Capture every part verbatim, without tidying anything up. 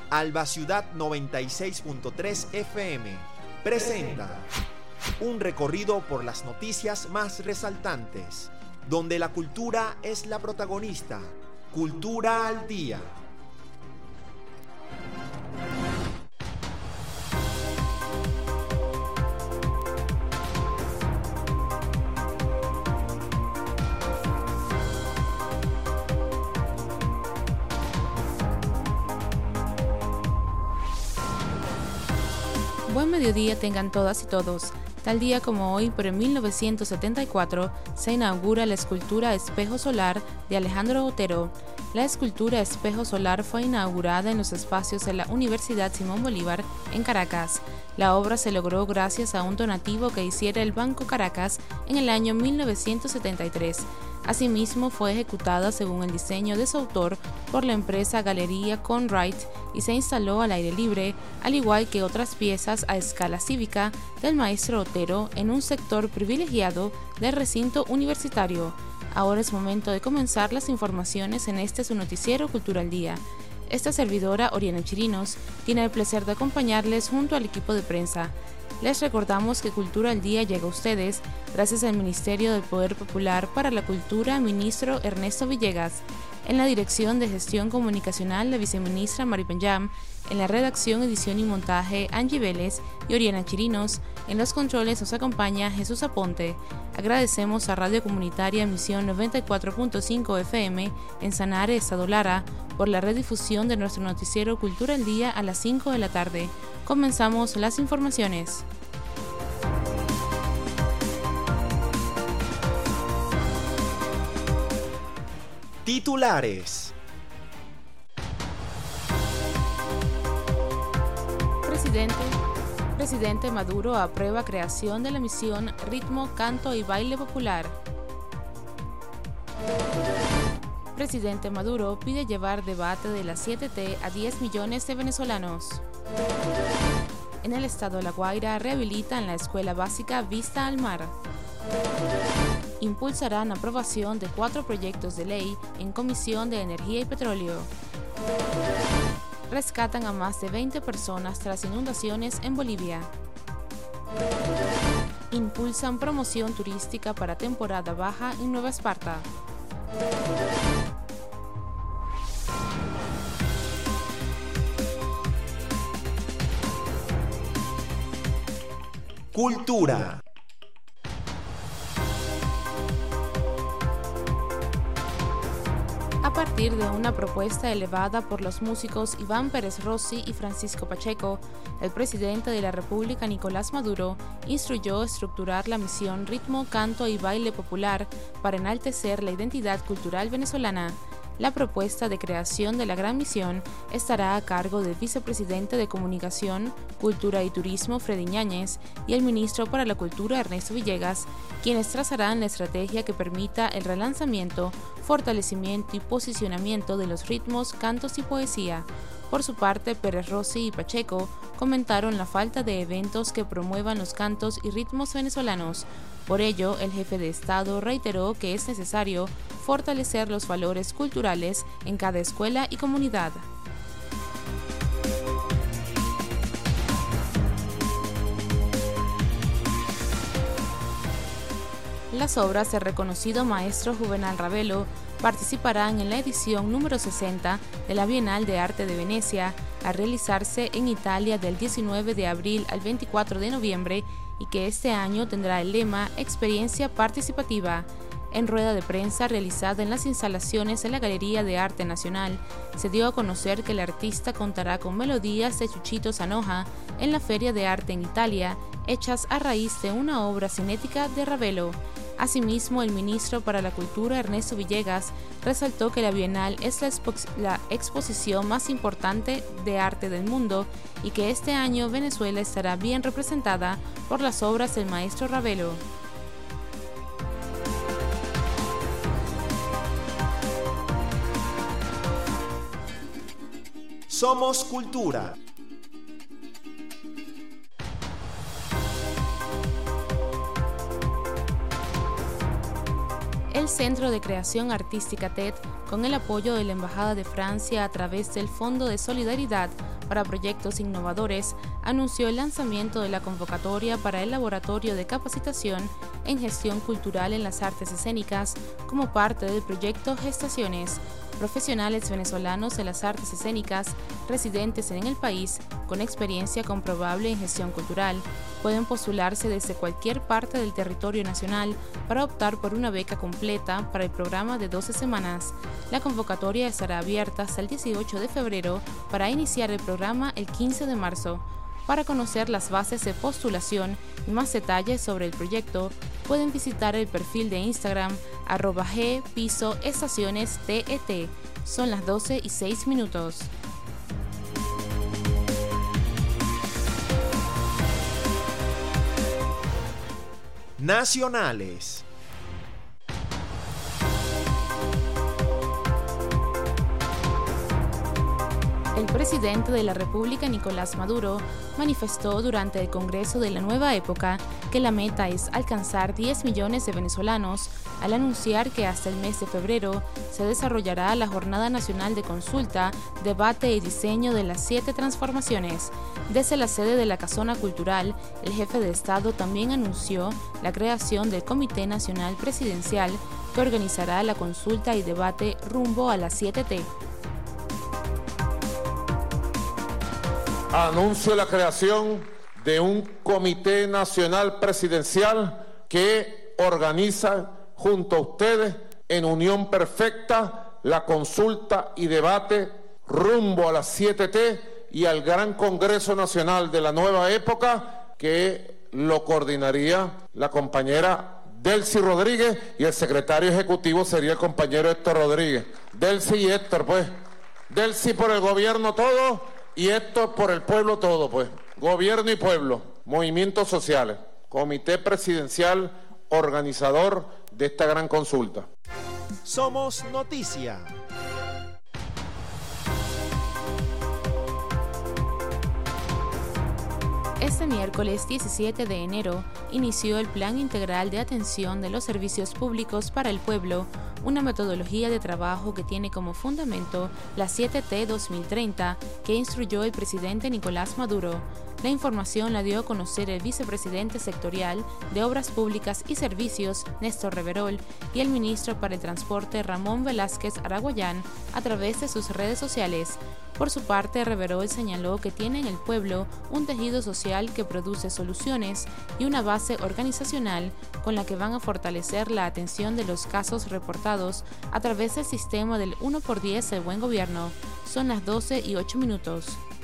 Alba Ciudad noventa y seis punto tres F M presenta un recorrido por las noticias más resaltantes, donde la cultura es la protagonista. Cultura al Día. Buen mediodía tengan todas y todos. Tal día como hoy, pero en mil novecientos setenta y cuatro, se inaugura la escultura Espejo Solar de Alejandro Otero. La escultura Espejo Solar fue inaugurada en los espacios de la Universidad Simón Bolívar, en Caracas. La obra se logró gracias a un donativo que hiciera el Banco Caracas en el año mil novecientos setenta y tres. Asimismo, fue ejecutada según el diseño de su autor por la empresa Galería Conrad y se instaló al aire libre, al igual que otras piezas a escala cívica del maestro Otero en un sector privilegiado del recinto universitario. Ahora es momento de comenzar las informaciones en este su noticiero Cultura al Día. Esta servidora, Oriana Chirinos, tiene el placer de acompañarles junto al equipo de prensa. Les recordamos que Cultura al Día llega a ustedes gracias al Ministerio del Poder Popular para la Cultura, ministro Ernesto Villegas. En la Dirección de Gestión Comunicacional, la viceministra Mari Penyam. En la redacción, edición y montaje, Angie Vélez y Oriana Chirinos. En los controles nos acompaña Jesús Aponte. Agradecemos a Radio Comunitaria Misión noventa y cuatro punto cinco F M en Sanare, Estado Lara, por la redifusión de nuestro noticiero Cultura al Día a las cinco de la tarde. Comenzamos las informaciones. Titulares. Presidente, Presidente Maduro aprueba creación de la misión Ritmo, Canto y Baile Popular. Presidente Maduro pide llevar debate de la siete T a diez millones de venezolanos. En el estado de La Guaira rehabilitan la escuela básica Vista al Mar. Impulsarán aprobación de cuatro proyectos de ley en Comisión de Energía y Petróleo. Rescatan a más de veinte personas tras inundaciones en Bolivia. Impulsan promoción turística para temporada baja en Nueva Esparta. Cultura. A partir de una propuesta elevada por los músicos Iván Pérez Rossi y Francisco Pacheco, el presidente de la República, Nicolás Maduro, instruyó estructurar la misión Ritmo, Canto y Baile Popular para enaltecer la identidad cultural venezolana. La propuesta de creación de la gran misión estará a cargo del vicepresidente de Comunicación, Cultura y Turismo, Freddy Ñáñez, y el ministro para la Cultura, Ernesto Villegas, quienes trazarán la estrategia que permita el relanzamiento, fortalecimiento y posicionamiento de los ritmos, cantos y poesía. Por su parte, Pérez Rossi y Pacheco comentaron la falta de eventos que promuevan los cantos y ritmos venezolanos. Por ello, el jefe de Estado reiteró que es necesario fortalecer los valores culturales en cada escuela y comunidad. Las obras del reconocido maestro Juvenal Ravelo participarán en la edición número sesenta de la Bienal de Arte de Venecia, a realizarse en Italia del diecinueve de abril al veinticuatro de noviembre y que este año tendrá el lema Experiencia Participativa. En rueda de prensa realizada en las instalaciones de la Galería de Arte Nacional, se dio a conocer que el artista contará con melodías de Chuchito Zanoja en la Feria de Arte en Italia, hechas a raíz de una obra cinética de Ravelo. Asimismo, el ministro para la Cultura, Ernesto Villegas, resaltó que la Bienal es la, expo- la exposición más importante de arte del mundo y que este año Venezuela estará bien representada por las obras del maestro Ravelo. Somos Cultura. El Centro de Creación Artística T E D, con el apoyo de la Embajada de Francia a través del Fondo de Solidaridad para Proyectos Innovadores anunció el lanzamiento de la convocatoria para el Laboratorio de Capacitación en Gestión Cultural en las Artes Escénicas como parte del proyecto Gestaciones. Profesionales venezolanos de las artes escénicas residentes en el país con experiencia comprobable en gestión cultural pueden postularse desde cualquier parte del territorio nacional para optar por una beca completa para el programa de doce semanas. La convocatoria estará abierta hasta el dieciocho de febrero para iniciar el programa el quince de marzo. Para conocer las bases de postulación y más detalles sobre el proyecto, pueden visitar el perfil de Instagram arroba g piso estaciones tet. Son las doce y seis minutos. Nacionales. El presidente de la República, Nicolás Maduro, manifestó durante el Congreso de la Nueva Época que la meta es alcanzar diez millones de venezolanos al anunciar que hasta el mes de febrero se desarrollará la Jornada Nacional de Consulta, Debate y Diseño de las Siete Transformaciones. Desde la sede de la Casona Cultural, el jefe de Estado también anunció la creación del Comité Nacional Presidencial que organizará la consulta y debate rumbo a las siete T. Anuncio la creación de un Comité Nacional Presidencial que organiza junto a ustedes en unión perfecta la consulta y debate rumbo a las siete T y al Gran Congreso Nacional de la Nueva Época, que lo coordinaría la compañera Delcy Rodríguez y el secretario ejecutivo sería el compañero Héctor Rodríguez. Delcy y Héctor, pues. Delcy por el gobierno todo y Héctor por el pueblo todo, pues. Gobierno y pueblo, movimientos sociales, comité presidencial organizador de esta gran consulta. Somos noticia. Este miércoles diecisiete de enero inició el Plan Integral de Atención de los Servicios Públicos para el Pueblo, una metodología de trabajo que tiene como fundamento la siete T dos mil treinta que instruyó el presidente Nicolás Maduro. La información la dio a conocer el vicepresidente sectorial de Obras Públicas y Servicios, Néstor Reverol, y el ministro para el Transporte, Ramón Velázquez Araguayán, a través de sus redes sociales. Por su parte, Reverol señaló que tiene en el pueblo un tejido social que produce soluciones y una base organizacional con la que van a fortalecer la atención de los casos reportados a través del sistema del uno por diez del buen gobierno. Son las doce y ocho minutos.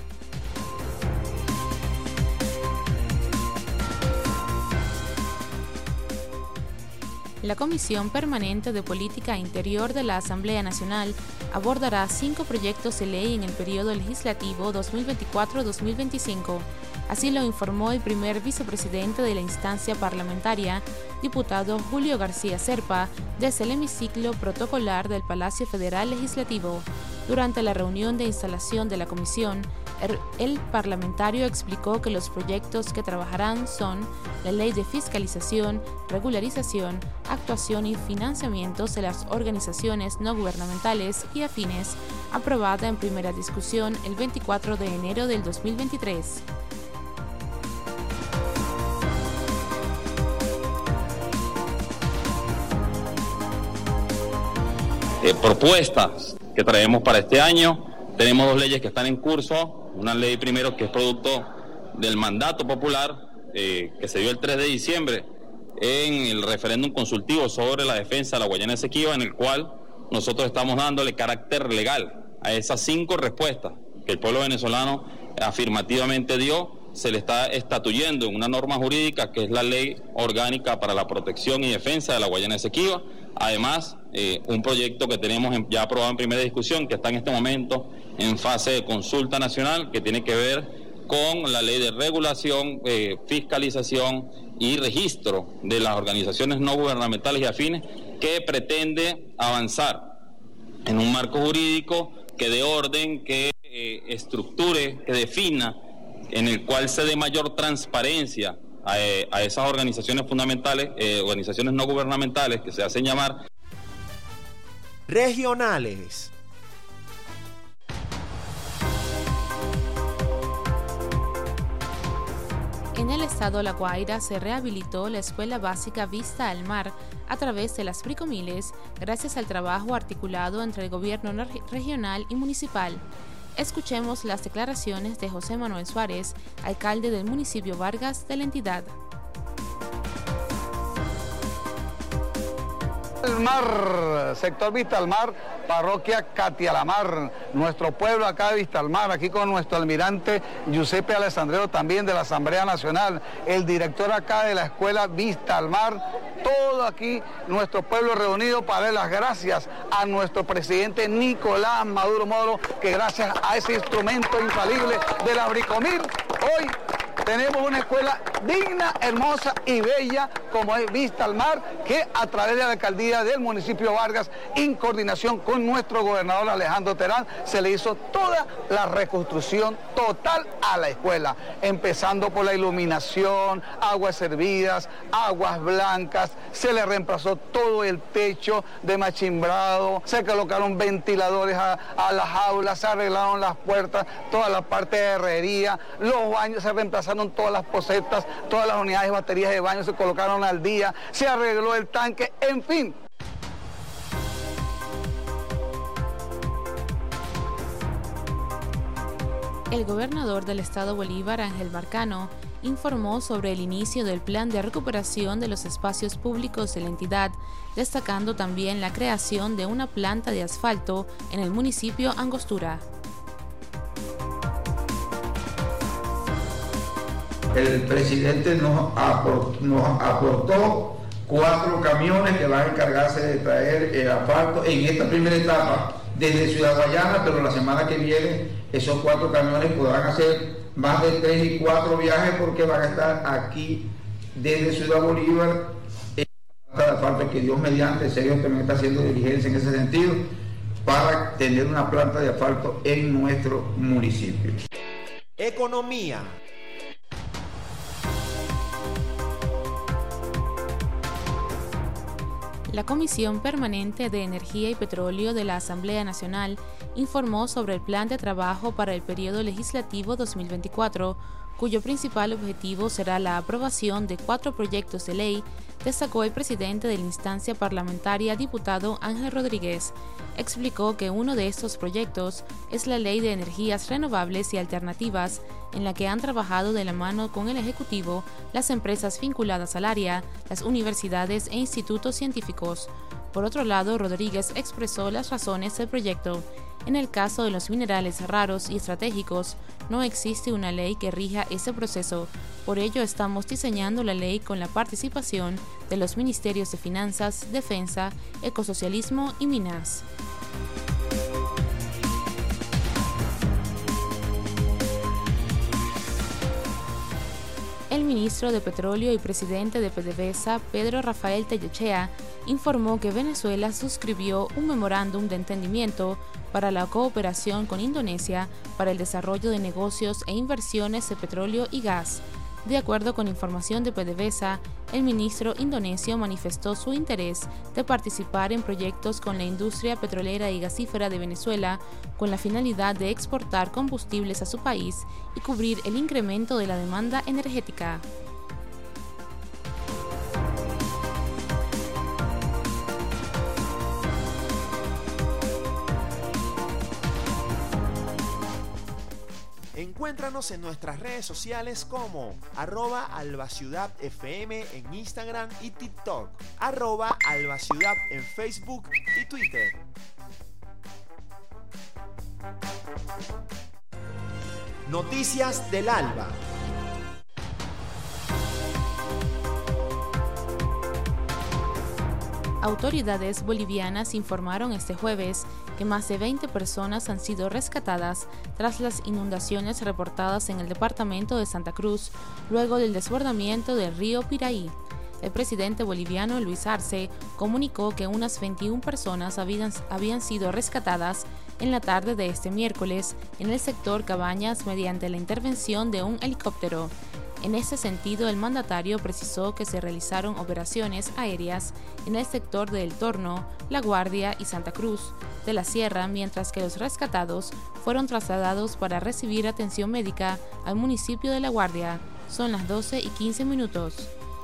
La Comisión Permanente de Política Interior de la Asamblea Nacional abordará cinco proyectos de ley en el periodo legislativo dos mil veinticuatro a dos mil veinticinco. Así lo informó el primer vicepresidente de la instancia parlamentaria, diputado Julio García Serpa, desde el hemiciclo protocolar del Palacio Federal Legislativo. Durante la reunión de instalación de la comisión, el parlamentario explicó que los proyectos que trabajarán son la Ley de Fiscalización, Regularización, Actuación y Financiamientos de las organizaciones no gubernamentales y afines, aprobada en primera discusión el veinticuatro de enero del dos mil veintitrés. Eh, propuestas que traemos para este año. Tenemos dos leyes que están en curso. Una ley primero que es producto del mandato popular eh, que se dio el tres de diciembre en el referéndum consultivo sobre la defensa de la Guayana Esequiba, en el cual nosotros estamos dándole carácter legal a esas cinco respuestas que el pueblo venezolano afirmativamente dio. Se le está estatuyendo en una norma jurídica que es la Ley Orgánica para la Protección y Defensa de la Guayana Esequiba. Además, eh, un proyecto que tenemos en, ya aprobado en primera discusión, que está en este momento en fase de consulta nacional, que tiene que ver con la ley de regulación, eh, fiscalización y registro de las organizaciones no gubernamentales y afines, que pretende avanzar en un marco jurídico que dé orden, que eh, estructure, que defina, en el cual se dé mayor transparencia a, eh, a esas organizaciones fundamentales, eh, organizaciones no gubernamentales que se hacen llamar regionales. estado La Guaira se rehabilitó la Escuela Básica Vista al Mar a través de las Bricomiles, gracias al trabajo articulado entre el gobierno regional y municipal. Escuchemos las declaraciones de José Manuel Suárez, alcalde del municipio Vargas de la entidad. El Mar, sector Vista al Mar, parroquia Catialamar, nuestro pueblo acá de Vista al Mar, aquí con nuestro almirante Giuseppe Alessandrero, también de la Asamblea Nacional, el director acá de la escuela Vista al Mar, todo aquí nuestro pueblo reunido para dar las gracias a nuestro presidente Nicolás Maduro Moro, que gracias a ese instrumento infalible de la Bricomil, hoy tenemos una escuela digna, hermosa y bella como es Vista al Mar, que a través de la alcaldía del municipio Vargas, en coordinación con nuestro gobernador Alejandro Terán, se le hizo toda la reconstrucción total a la escuela, empezando por la iluminación, aguas servidas, aguas blancas, se le reemplazó todo el techo de machimbrado, se colocaron ventiladores a, a las aulas, se arreglaron las puertas, toda la parte de herrería, los baños se reemplazaron, todas las posetas, todas las unidades de baterías de baño se colocaron al día, se arregló el tanque, en fin. El gobernador del estado Bolívar, Ángel Marcano, informó sobre el inicio del plan de recuperación de los espacios públicos de la entidad, destacando también la creación de una planta de asfalto en el municipio Angostura. El presidente nos aportó, nos aportó cuatro camiones que van a encargarse de traer el asfalto en esta primera etapa desde Ciudad Guayana, pero la semana que viene esos cuatro camiones podrán hacer más de tres y cuatro viajes porque van a estar aquí desde Ciudad Bolívar en la planta de asfalto, que Dios mediante, Sergio también está haciendo diligencia en ese sentido para tener una planta de asfalto en nuestro municipio. Economía. La Comisión Permanente de Energía y Petróleo de la Asamblea Nacional informó sobre el plan de trabajo para el periodo legislativo dos mil veinticuatro, cuyo principal objetivo será la aprobación de cuatro proyectos de ley, destacó el presidente de la instancia parlamentaria, diputado Ángel Rodríguez. Explicó que uno de estos proyectos es la Ley de Energías Renovables y Alternativas, en la que han trabajado de la mano con el Ejecutivo las empresas vinculadas al área, las universidades e institutos científicos. Por otro lado, Rodríguez expresó las razones del proyecto. En el caso de los minerales raros y estratégicos, no existe una ley que rija ese proceso. Por ello, estamos diseñando la ley con la participación de los Ministerios de Finanzas, Defensa, Ecosocialismo y Minas. El ministro de Petróleo y presidente de PDVSA, Pedro Rafael Tellechea, informó que Venezuela suscribió un memorándum de entendimiento para la cooperación con Indonesia para el desarrollo de negocios e inversiones de petróleo y gas. De acuerdo con información de PDVSA, el ministro indonesio manifestó su interés de participar en proyectos con la industria petrolera y gasífera de Venezuela con la finalidad de exportar combustibles a su país y cubrir el incremento de la demanda energética. Encuéntranos en nuestras redes sociales como arroba albaciudad fm en Instagram y TikTok, arroba albaciudad en Facebook y Twitter. Noticias del Alba. Autoridades bolivianas informaron este jueves que más de veinte personas han sido rescatadas tras las inundaciones reportadas en el departamento de Santa Cruz luego del desbordamiento del río Piraí. El presidente boliviano Luis Arce comunicó que unas veintiuna personas habían, habían sido rescatadas en la tarde de este miércoles en el sector Cabañas mediante la intervención de un helicóptero. En ese sentido, el mandatario precisó que se realizaron operaciones aéreas en el sector de El Torno, La Guardia y Santa Cruz de la Sierra, mientras que los rescatados fueron trasladados para recibir atención médica al municipio de La Guardia. Son las doce y quince minutos.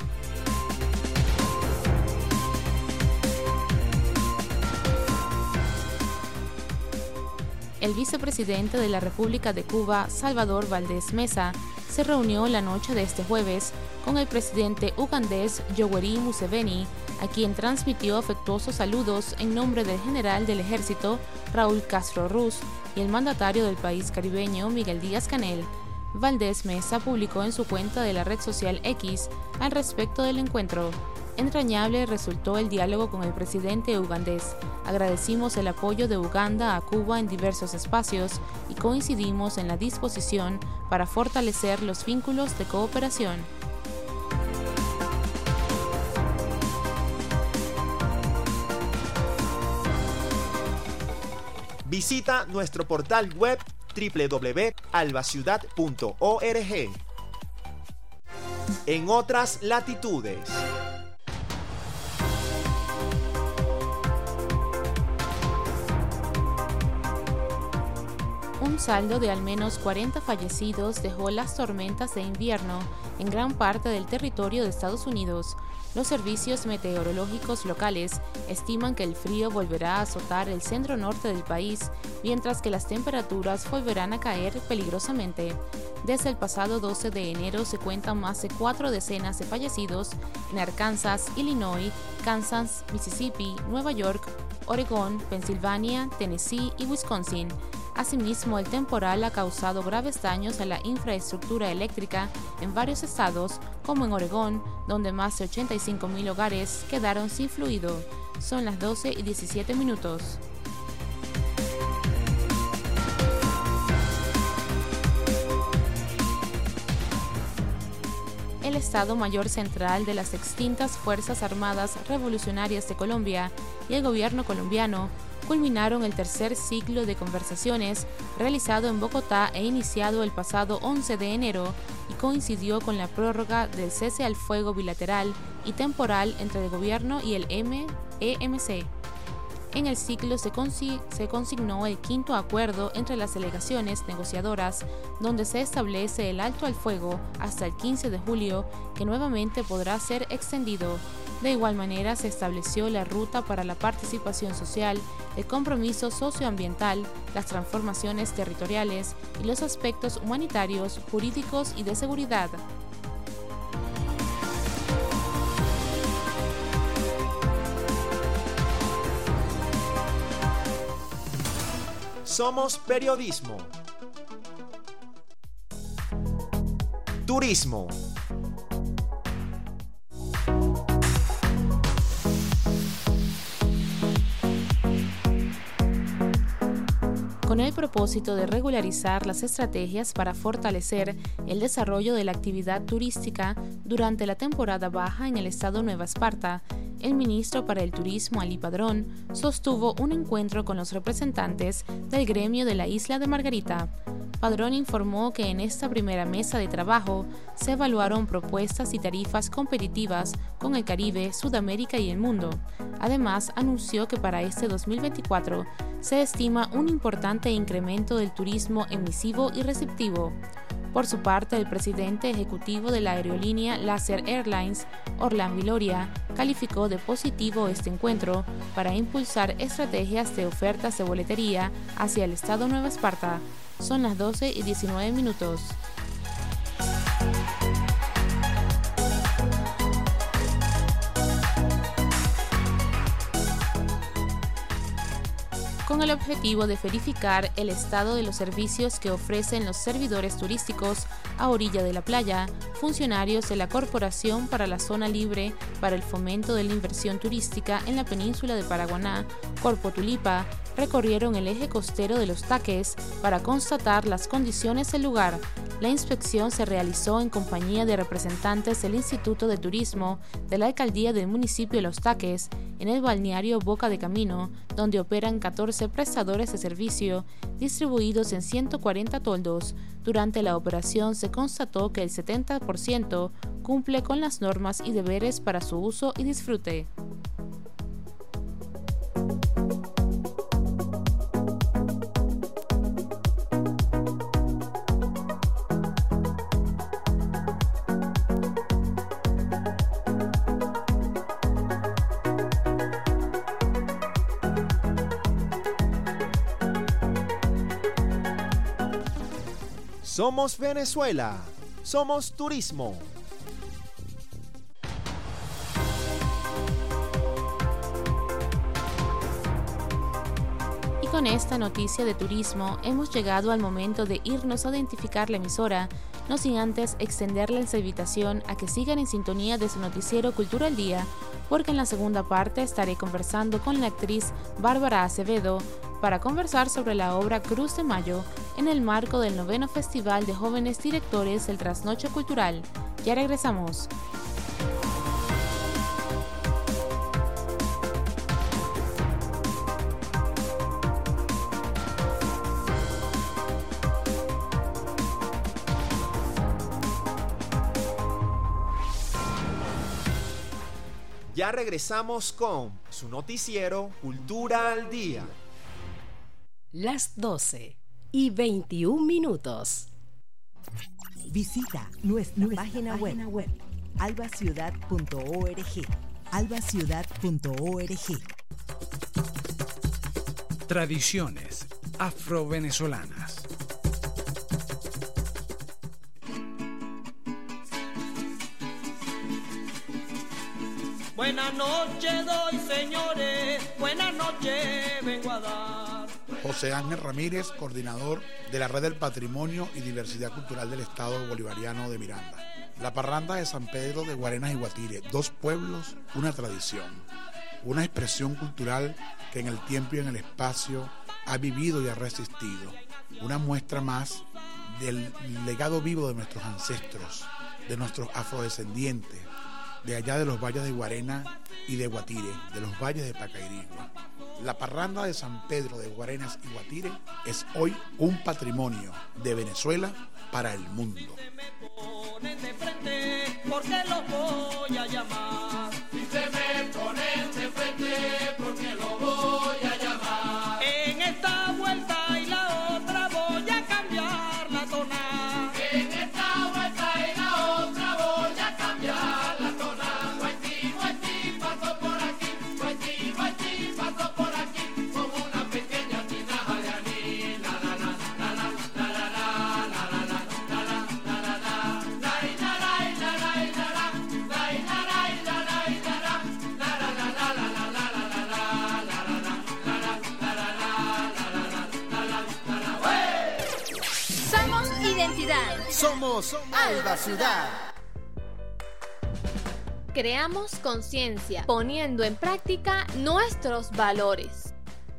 El vicepresidente de la República de Cuba, Salvador Valdés Meza, se reunió la noche de este jueves con el presidente ugandés Yoweri Museveni, a quien transmitió afectuosos saludos en nombre del general del ejército Raúl Castro Ruz y el mandatario del país caribeño Miguel Díaz-Canel. Valdés Meza publicó en su cuenta de la red social X al respecto del encuentro. Entrañable resultó el diálogo con el presidente ugandés. Agradecimos el apoyo de Uganda a Cuba en diversos espacios y coincidimos en la disposición para fortalecer los vínculos de cooperación. Visita nuestro portal web doble u doble u doble u punto albaciudad punto org. En otras latitudes. Un saldo de al menos cuarenta fallecidos dejó las tormentas de invierno en gran parte del territorio de Estados Unidos. Los servicios meteorológicos locales estiman que el frío volverá a azotar el centro norte del país, mientras que las temperaturas volverán a caer peligrosamente. Desde el pasado doce de enero se cuentan más de cuatro decenas de fallecidos en Arkansas, Illinois, Kansas, Mississippi, Nueva York, Oregón, Pensilvania, Tennessee y Wisconsin. Asimismo, el temporal ha causado graves daños a la infraestructura eléctrica en varios estados, como en Oregón, donde más de ochenta y cinco mil hogares quedaron sin fluido. Son las doce y diecisiete minutos. El Estado Mayor Central de las extintas Fuerzas Armadas Revolucionarias de Colombia y el gobierno colombiano culminaron el tercer ciclo de conversaciones realizado en Bogotá e iniciado el pasado once de enero y coincidió con la prórroga del cese al fuego bilateral y temporal entre el gobierno y el E M C. En el ciclo se, consi- se consignó el quinto acuerdo entre las delegaciones negociadoras, donde se establece el alto al fuego hasta el quince de julio, que nuevamente podrá ser extendido. De igual manera, se estableció la ruta para la participación social, el compromiso socioambiental, las transformaciones territoriales y los aspectos humanitarios, jurídicos y de seguridad. Somos periodismo. Turismo. Con el propósito de regularizar las estrategias para fortalecer el desarrollo de la actividad turística durante la temporada baja en el estado Nueva Esparta, el ministro para el Turismo, Ali Padrón, sostuvo un encuentro con los representantes del gremio de la isla de Margarita. Padrón informó que en esta primera mesa de trabajo se evaluaron propuestas y tarifas competitivas con el Caribe, Sudamérica y el mundo. Además, anunció que para este dos mil veinticuatro se estima un importante incremento del turismo emisivo y receptivo. Por su parte, el presidente ejecutivo de la aerolínea Laser Airlines, Orlán Viloria, calificó de positivo este encuentro para impulsar estrategias de ofertas de boletería hacia el estado Nueva Esparta. Son las doce y diecinueve minutos. Con el objetivo de verificar el estado de los servicios que ofrecen los servidores turísticos a orilla de la playa, funcionarios de la Corporación para la Zona Libre para el Fomento de la Inversión Turística en la península de Paraguaná, Corpo Tulipa, recorrieron el eje costero de Los Taques para constatar las condiciones del lugar. La inspección se realizó en compañía de representantes del Instituto de Turismo de la Alcaldía del municipio de Los Taques, en el balneario Boca de Camino, donde operan catorce prestadores de servicio distribuidos en ciento cuarenta toldos. Durante la operación se constató que el setenta por ciento cumple con las normas y deberes para su uso y disfrute. Somos Venezuela. Somos turismo. Y con esta noticia de turismo hemos llegado al momento de irnos a identificar la emisora, no sin antes extenderles la invitación a que sigan en sintonía de su noticiero Cultura al Día, porque en la segunda parte estaré conversando con la actriz Bárbara Acevedo para conversar sobre la obra Cruz de Mayo en el marco del noveno Festival de Jóvenes Directores del Trasnoche Cultural. Ya regresamos. Ya regresamos con su noticiero Cultura al Día. Las doce y veintiún minutos. Visita nuestra, nuestra página, página web, web albaciudad punto org. albaciudad punto org. Tradiciones afrovenezolanas. Buenas noches doy, señores, buenas noches vengo a dar. José Ángel Ramírez, coordinador de la Red del Patrimonio y Diversidad Cultural del Estado Bolivariano de Miranda. La parranda de San Pedro de Guarenas y Guatire, dos pueblos, una tradición, una expresión cultural que en el tiempo y en el espacio ha vivido y ha resistido, una muestra más del legado vivo de nuestros ancestros, de nuestros afrodescendientes, de allá de los valles de Guarena y de Guatire, de los valles de Pacairigua. La parranda de San Pedro de Guarenas y Guatire es hoy un patrimonio de Venezuela para el mundo. Porque los voy a llamar. Si se me ponen de frente, porque lo voy a llamar. En esta vuelta y la otra voy a cambiar la zona. En esta vuelta y la otra voy a cambiar la zona. Guaití, guaití, paso por aquí. Guaití, guaití, paso por aquí. Como una pequeña tinaja de anís. La la la la la la la la la la la la la la la. Somos Alba Ciudad. Creamos conciencia, poniendo en práctica nuestros valores.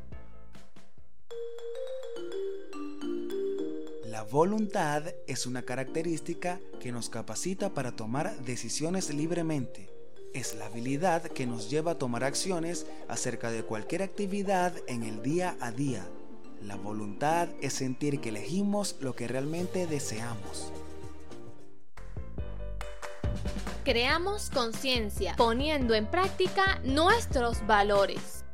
La voluntad es una característica que nos capacita para tomar decisiones libremente. Es la habilidad que nos lleva a tomar acciones acerca de cualquier actividad en el día a día. La voluntad es sentir que elegimos lo que realmente deseamos. Creamos conciencia, poniendo en práctica nuestros valores.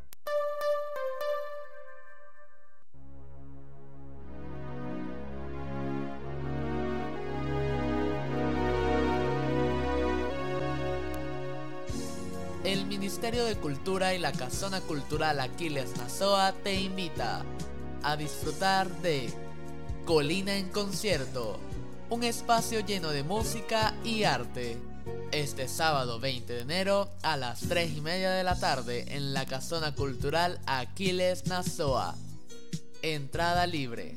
El Ministerio de Cultura y la Casona Cultural Aquiles Nazoa te invita a disfrutar de Colina en Concierto, un espacio lleno de música y arte. Este sábado veinte de enero a las tres y media de la tarde en la Casona Cultural Aquiles Nazoa. Entrada libre.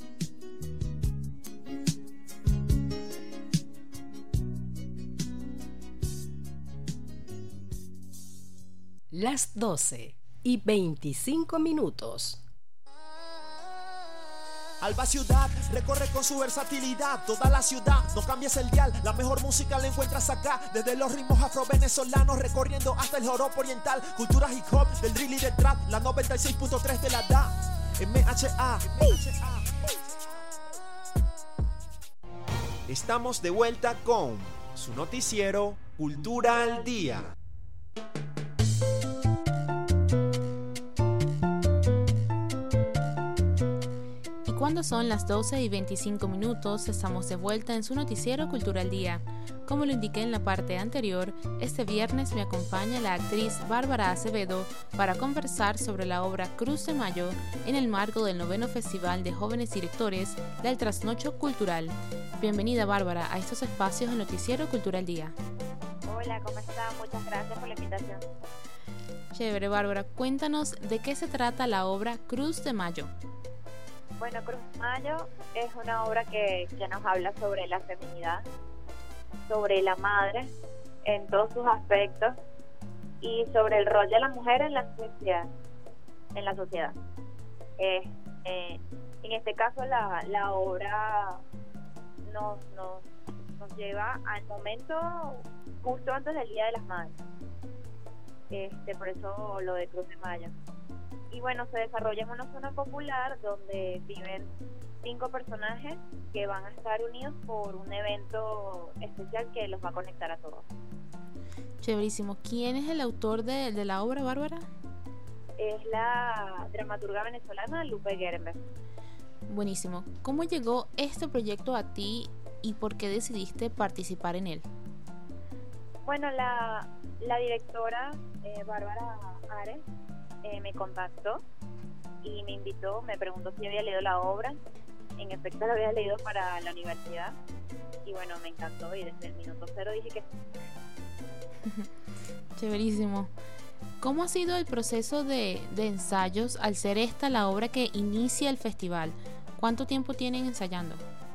Las doce y veinticinco minutos. Alba Ciudad recorre con su versatilidad toda la ciudad, no cambies el dial, la mejor música la encuentras acá, desde los ritmos afro-venezolanos recorriendo hasta el joropo oriental, cultura hip hop, del drill y del trap, la noventa y seis punto tres te la da, M H A. Estamos de vuelta con su noticiero Cultura al Día. Cuando son las doce y veinticinco minutos, estamos de vuelta en su noticiero Cultura al Día. Como lo indiqué en la parte anterior, este viernes me acompaña la actriz Bárbara Acevedo para conversar sobre la obra Cruz de Mayo en el marco del noveno Festival de Jóvenes Directores del Trasnocho Cultural. Bienvenida, Bárbara, a estos espacios del noticiero Cultura al Día. Hola, ¿cómo está? Muchas gracias por la invitación. Chévere, Bárbara. Cuéntanos de qué se trata la obra Cruz de Mayo. Bueno, Cruz de Mayo es una obra que, que nos habla sobre la feminidad, sobre la madre en todos sus aspectos y sobre el rol de la mujer en la sociedad. En la sociedad. Eh, eh, en este caso, la, la obra nos, nos, nos lleva al momento justo antes del Día de las Madres. Este, por eso lo de Cruz de Mayo. Y bueno, se desarrolla en una zona popular donde viven cinco personajes que van a estar unidos por un evento especial que los va a conectar a todos. Chéverísimo. ¿Quién es el autor de, de la obra, Bárbara? Es la dramaturga venezolana Lupe Gerenberg. Buenísimo. ¿Cómo llegó este proyecto a ti y por qué decidiste participar en él? Bueno, la, la directora eh, Bárbara Ares Eh, me contactó y me invitó, me preguntó si había leído la obra. En efecto la había leído para la universidad y bueno, me encantó y desde el minuto cero dije que sí. Chéverísimo. ¿Cómo ha sido el proceso de, de ensayos al ser esta la obra que inicia el festival? ¿Cuánto tiempo tienen ensayando?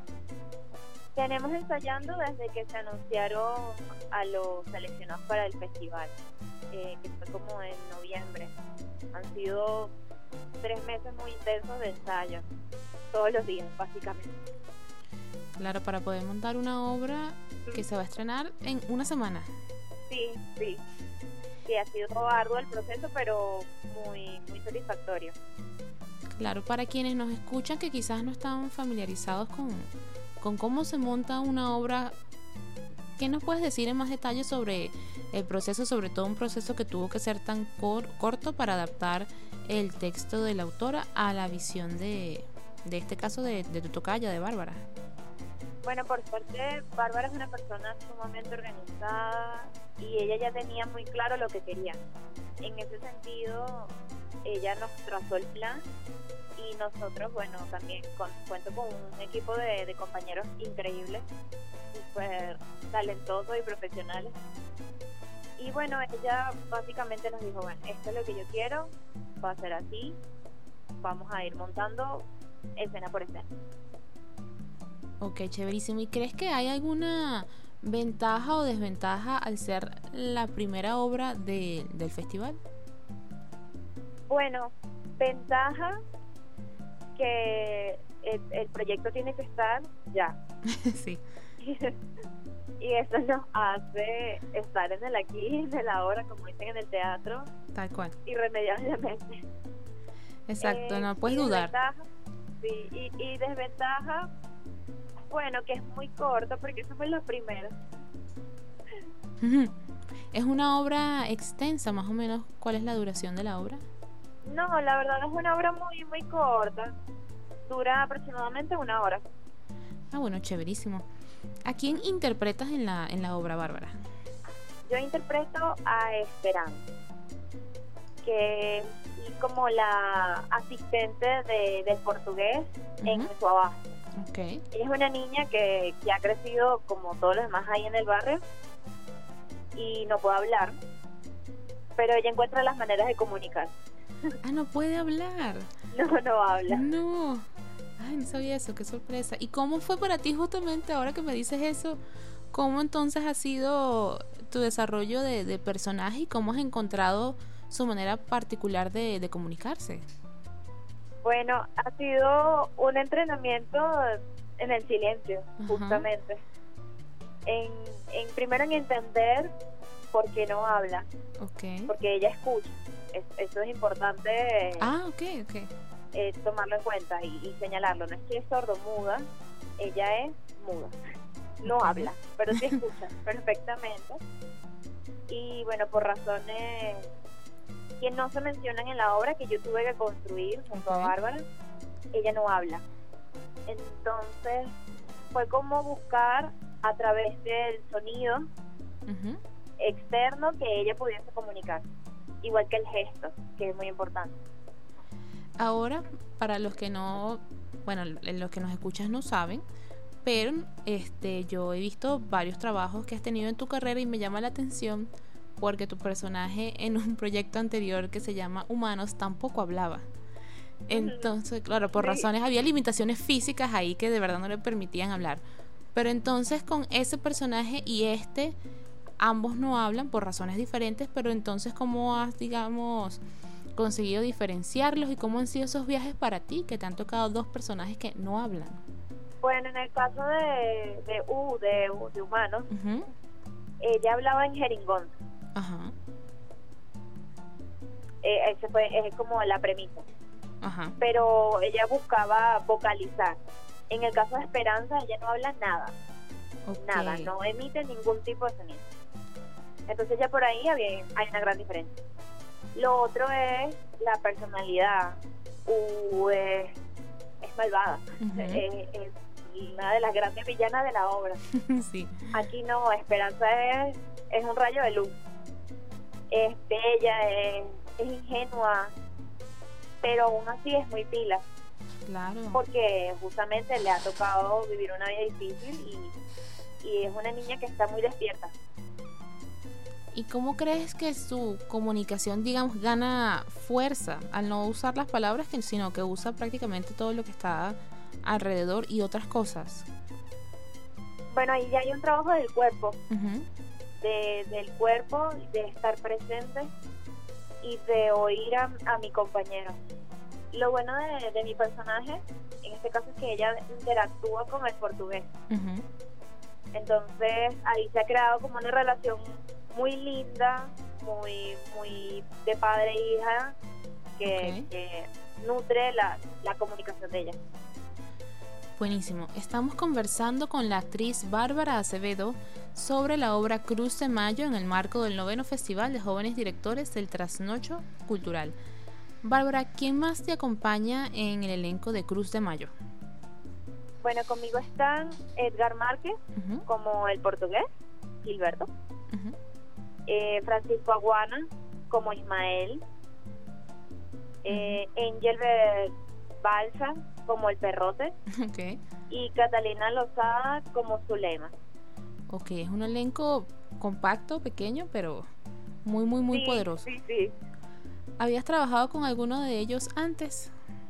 Tenemos ensayando desde que se anunciaron a los seleccionados para el festival, eh, que fue como en noviembre. Han sido tres meses muy intensos de ensayo, todos los días, básicamente. Claro, para poder montar una obra que se va a estrenar en una semana. Sí, sí. Sí, ha sido arduo el proceso, pero muy, muy satisfactorio. Claro, para quienes nos escuchan que quizás no están familiarizados con, con cómo se monta una obra, ¿qué nos puedes decir en más detalle sobre el proceso, sobre todo un proceso que tuvo que ser tan cor- corto para adaptar el texto de la autora a la visión de, de este caso de, de tu tocaya, de Bárbara? Bueno, por suerte, Bárbara es una persona sumamente organizada y ella ya tenía muy claro lo que quería. En ese sentido, ella nos trazó el plan y nosotros, bueno, también con, cuento con un equipo de, de compañeros increíbles, súper talentosos y profesionales. Y bueno, ella básicamente nos dijo, bueno, esto es lo que yo quiero, va a ser así, vamos a ir montando escena por escena. Ok, chéverísimo. ¿Y crees que hay alguna ventaja o desventaja al ser la primera obra de, del festival? Bueno, ventaja que el, el proyecto tiene que estar ya. Sí. Y eso nos hace estar en el aquí y en el ahora, como dicen en el teatro. Tal cual. Irremediablemente. Exacto, eh, no puedes dudar. Sí, y, y desventaja, bueno, que es muy corto, porque eso fue lo primero. ¿Es una obra extensa, más o menos? ¿Cuál es la duración de la obra? No, la verdad es una obra muy, muy corta. Dura aproximadamente una hora. Ah, bueno, chéverísimo. ¿A quién interpretas en la en la obra, Bárbara? Yo interpreto a Esperanza, que es como la asistente de, del portugués uh-huh. en su abasto. Okay. Ella es una niña que, que ha crecido como todos los demás ahí en el barrio y no puede hablar, pero ella encuentra las maneras de comunicar. Ah, no puede hablar. No, no habla. No. Ay, no sabía eso, qué sorpresa. ¿Y cómo fue para ti justamente ahora que me dices eso? ¿Cómo entonces ha sido tu desarrollo de, de personaje y cómo has encontrado su manera particular de, de comunicarse? Bueno, ha sido un entrenamiento en el silencio, uh-huh. justamente. En, en primero en entender por qué no habla. Okay. Porque ella escucha. Es, eso es importante. Ah, ok, ok. Eh, tomarlo en cuenta y, y señalarlo. No es que es sordomuda, ella es muda. No okay. habla, pero sí escucha perfectamente. Y bueno, por razones que no se mencionan en la obra, que yo tuve que construir junto okay. a Bárbara, ella no habla. Entonces fue como buscar a través del sonido Uh-huh. externo que ella pudiese comunicar, igual que el gesto, que es muy importante. Ahora, para los que no, bueno, los que nos escuchan no saben, pero este, yo he visto varios trabajos que has tenido en tu carrera y me llama la atención porque tu personaje en un proyecto anterior que se llama Humanos tampoco hablaba. Entonces, claro, por razones, había limitaciones físicas ahí que de verdad no le permitían hablar. Pero entonces con ese personaje y este, ambos no hablan por razones diferentes, pero entonces ¿cómo has, digamos, conseguido diferenciarlos y cómo han sido esos viajes para ti, que te han tocado dos personajes que no hablan? Bueno, en el caso de, de U, de, de Humanos, Uh-huh. ella hablaba en jeringón. Ajá, Eh, ese fue, es como la premisa. ajá, Pero ella buscaba vocalizar. En el caso de Esperanza, ella no habla nada. ok. Nada, no emite ningún tipo de sonido. Entonces ya por ahí había, hay una gran diferencia. Lo otro es la personalidad. U es, es malvada. Ujú. es, es una de las grandes villanas de la obra. Sí. Aquí no, Esperanza es, es un rayo de luz. Es bella, es, es ingenua, pero aún así es muy pila. Claro. Porque justamente le ha tocado vivir una vida difícil y, y es una niña que está muy despierta. ¿Y cómo crees que su comunicación, digamos, gana fuerza al no usar las palabras, sino que usa prácticamente todo lo que está alrededor y otras cosas? Bueno, ahí ya hay un trabajo del cuerpo, Uh-huh. de, del cuerpo, de estar presente y de oír a, a mi compañero. Lo bueno de, de mi personaje, en este caso, es que ella interactúa con el portugués. Uh-huh. Entonces ahí se ha creado como una relación muy linda, muy muy de padre e hija, que, Okay. que nutre la, la comunicación de ella. Buenísimo. Estamos conversando con la actriz Bárbara Acevedo sobre la obra Cruz de Mayo en el marco del noveno Festival de Jóvenes Directores del Trasnocho Cultural. Bárbara, ¿quién más te acompaña en el elenco de Cruz de Mayo? Bueno, conmigo están Edgar Márquez, Uh-huh. como el portugués, Gilberto, Uh-huh. eh, Francisco Aguana como Ismael, eh, Angel Balsa como el Perrote Okay. y Catalina Lozada como Zulema. Ok, es un elenco compacto, pequeño, pero muy, muy, muy Sí, poderoso. Sí, sí. ¿Habías trabajado con alguno de ellos antes?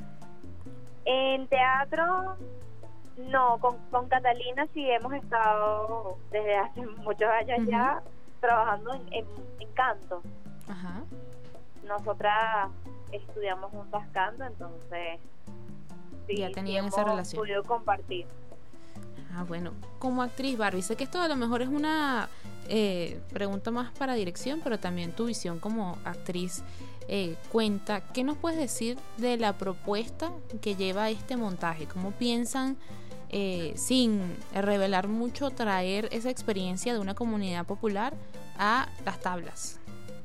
En teatro, no, con, con Catalina sí hemos estado desde hace muchos años Ujú. ya trabajando en, en, en canto. Ajá. Nosotras estudiamos juntas canto, entonces sí, Ya tenían sí esa hemos relación. podido compartir. Ah, bueno, como actriz, Barbie, sé que esto a lo mejor es una eh, pregunta más para dirección, pero también tu visión como actriz eh, cuenta. ¿Qué nos puedes decir de la propuesta que lleva este montaje? ¿Cómo piensan, eh, sin revelar mucho, traer esa experiencia de una comunidad popular a las tablas?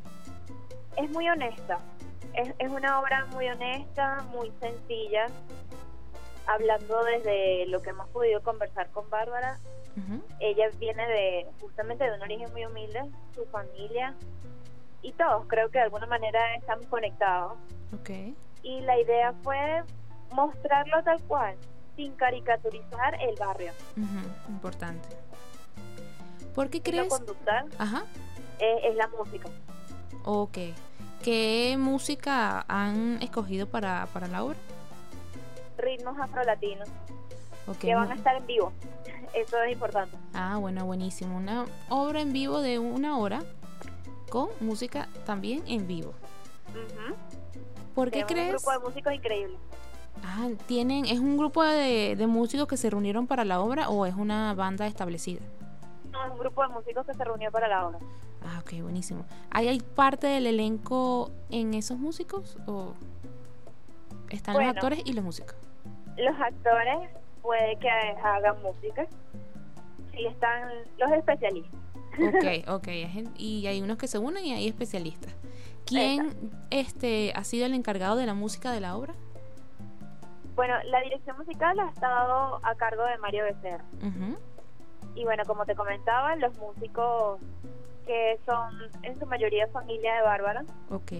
Es muy honesta, es, es una obra muy honesta, muy sencilla, hablando desde lo que hemos podido conversar con Bárbara. Uh-huh. Ella viene de justamente de un origen muy humilde, su familia y todos creo que de alguna manera estamos conectados. Okay. Y la idea fue mostrarlo tal cual, sin caricaturizar el barrio. Uh-huh. Importante. ¿Por qué Y crees? lo conductual Ajá. es, es la música. Ok. ¿Qué música han escogido para, para la obra? Ritmos afrolatinos Okay. que van a estar en vivo. Eso es importante. Ah, bueno, buenísimo. Una obra en vivo de una hora con música también en vivo. Uh-huh. ¿Por qué Tenemos crees? un grupo de músicos increíble. Ah, tienen, ¿es un grupo de, de músicos que se reunieron para la obra o es una banda establecida? No, es un grupo de músicos que se reunió para la obra. Ah, ok, buenísimo. ¿Hay, hay parte del elenco en esos músicos o están Bueno. los actores y los músicos? Los actores puede que hagan música. Sí, están los especialistas. Ok, ok. Y hay unos que se unen y hay especialistas. ¿Quién este ha sido el encargado de la música de la obra? Bueno, la dirección musical ha estado a cargo de Mario Becerra. Uh-huh. Y bueno, como te comentaba, los músicos que son en su mayoría familia de Bárbara. Ok.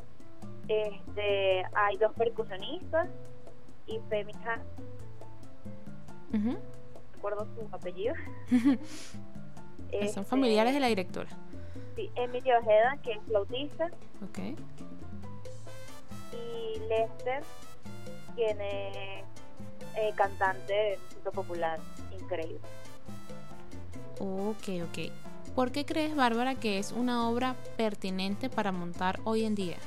Este, hay dos percusionistas y Femija. Uh-huh. No recuerdo su apellido. este, son familiares de la directora. Sí, Emilio Ojeda, que es flautista. Ok. Y Lester, quien es eh, cantante de música popular, increíble. Ok, ok. ¿Por qué crees, Bárbara, que es una obra pertinente para montar hoy en día?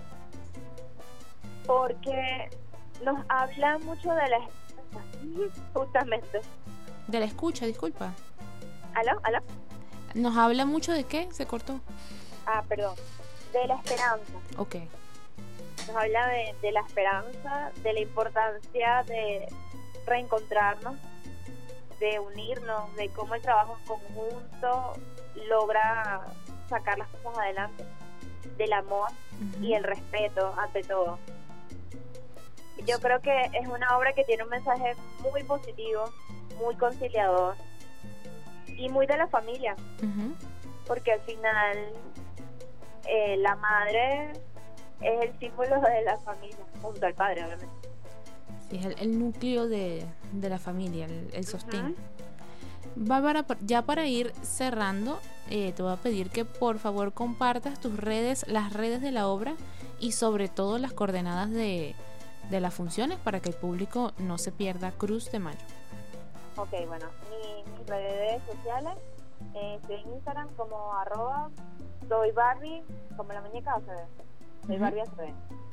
Porque nos habla mucho de la justamente. De la escucha, disculpa. ¿Aló? ¿Aló? ¿Nos habla mucho de qué? Se cortó. Ah, perdón. De la esperanza. Ok. Nos habla de, de la esperanza, de la importancia de reencontrarnos, de unirnos, de cómo el trabajo en conjunto logra sacar las cosas adelante, del amor uh-huh. y el respeto ante todo. Yo creo que es una obra que tiene un mensaje muy positivo, muy conciliador y muy de la familia, uh-huh. porque al final eh, la madre es el símbolo de la familia, junto al padre, obviamente. Sí, es el, el núcleo de, de la familia, el, el sostén. Uh-huh. Bárbara, ya para ir cerrando, eh, te voy a pedir que por favor compartas tus redes, las redes de la obra y sobre todo las coordenadas de, de las funciones para que el público no se pierda Cruz de Mayo. Ok, bueno, mi, mis redes sociales, eh, estoy en Instagram como arroba soy Barbie, como la muñeca A C B, soy uh-huh. Barbie A C B.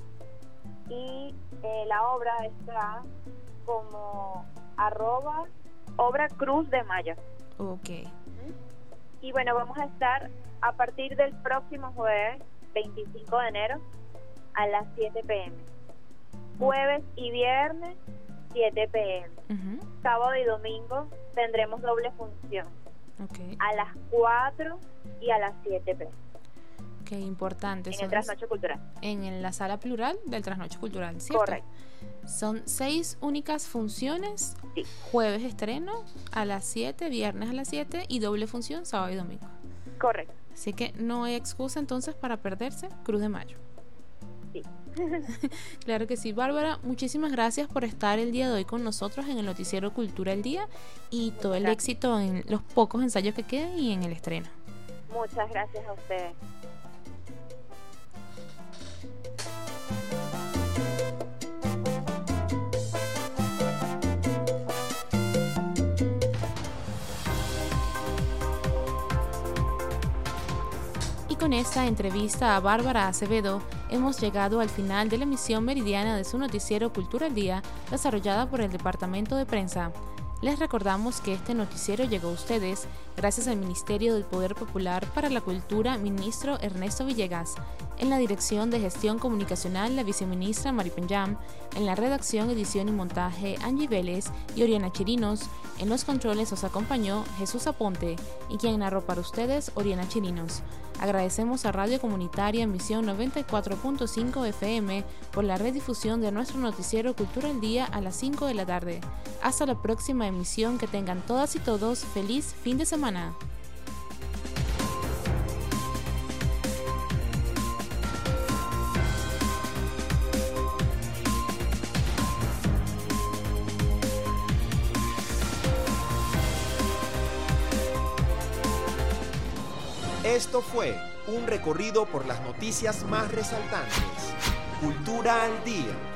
Y eh, la obra está como arroba obra Cruz de Mayo. Ok. Y bueno, vamos a estar a partir del próximo jueves veinticinco de enero a las siete pe eme. Jueves y viernes siete pe eme. Uh-huh. Sábado y domingo tendremos doble función. Okay. A las cuatro y a las siete pe eme. Qué importante. En el Trasnoche Cultural. En la sala plural del Trasnoche Cultural, ¿cierto? Correcto. Son seis únicas funciones. Sí. Jueves estreno a las siete, viernes a las siete y doble función sábado y domingo. Correcto. Así que no hay excusa entonces para perderse Cruz de Mayo. Sí. Claro que sí. Bárbara, muchísimas gracias por estar el día de hoy con nosotros en el noticiero Cultura al Día y todo el gracias. éxito en los pocos ensayos que quedan y en el estreno. Muchas gracias a ustedes. Y con esta entrevista a Bárbara Acevedo hemos llegado al final de la emisión meridiana de su noticiero Cultura al Día, desarrollada por el Departamento de Prensa. Les recordamos que este noticiero llegó a ustedes gracias al Ministerio del Poder Popular para la Cultura, ministro Ernesto Villegas, en la Dirección de Gestión Comunicacional la viceministra Mari Penyam, en la redacción, edición y montaje Angie Vélez y Oriana Chirinos, en los controles os acompañó Jesús Aponte y quien narró para ustedes Oriana Chirinos. Agradecemos a Radio Comunitaria Misión noventa y cuatro punto cinco efe eme por la redifusión de nuestro noticiero Cultura al Día a las cinco de la tarde. Hasta la próxima emisión, que tengan todas y todos feliz fin de semana. Esto fue un recorrido por las noticias más resaltantes. Cultura al Día.